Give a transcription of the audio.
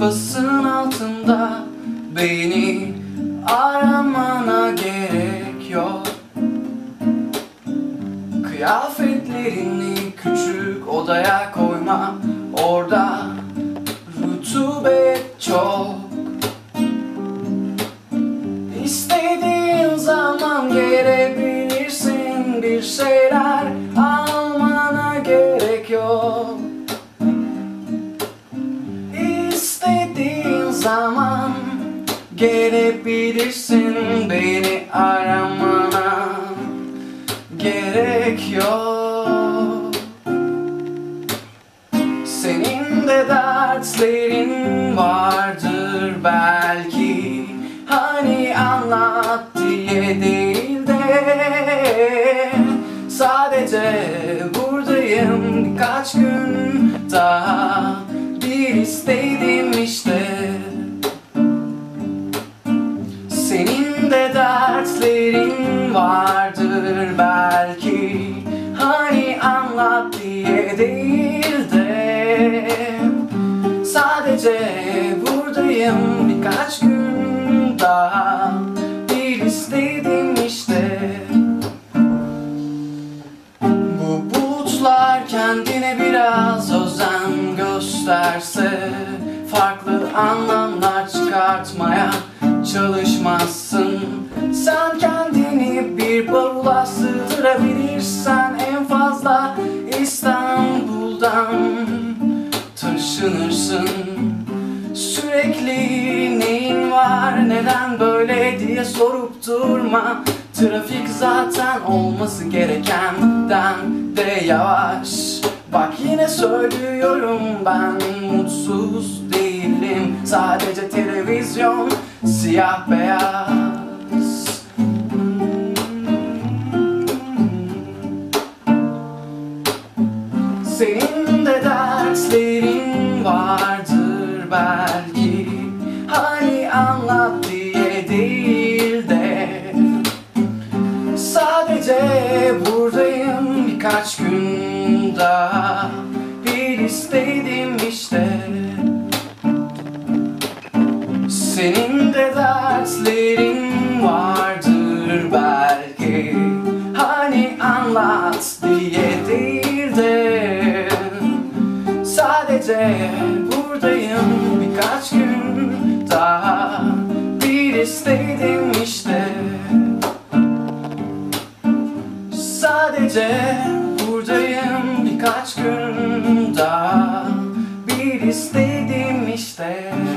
örtbasın altında beni aramana gerek yok. Kıyafetlerini küçük odaya koyma, orada rutubet çok. İstediğin zaman gelebilirsin, bir şeyler almana gerek yok. İstediğin zaman gelebilirsin, beni aramana gerek yok. Senin de dertlerin vardır belki, hani anlat diye değil de sadece buradayım birkaç gün daha, bir istedim işte. Senin de dertlerin vardır belki, hani anlat diye değil de sadece buradayım birkaç gün daha, bir istedim işte. Bu bulutlar kendine biraz özen gösterse, farklı anlamlar çıkartmaya çalışmazsın. Sen kendini bir bavula sığdırabilirsen, en fazla İstanbul'dan taşınırsın. Sürekli neyin var, neden böyle diye sorup durma. Trafik zaten olması gerekenden de yavaş. Bak yine söylüyorum, ben mutsuz değilim. Sadece televizyon siyah beyaz. Senin de dertlerin vardır belki, hani anlat diye değil de sadece buradayım birkaç gün daha, bir istedim işte. Senin de dertlerin vardır belki, hani anlat diye değil de sadece buradayım birkaç gün daha, bir istedim işte. Sadece buradayım birkaç gün daha, bir istedim işte.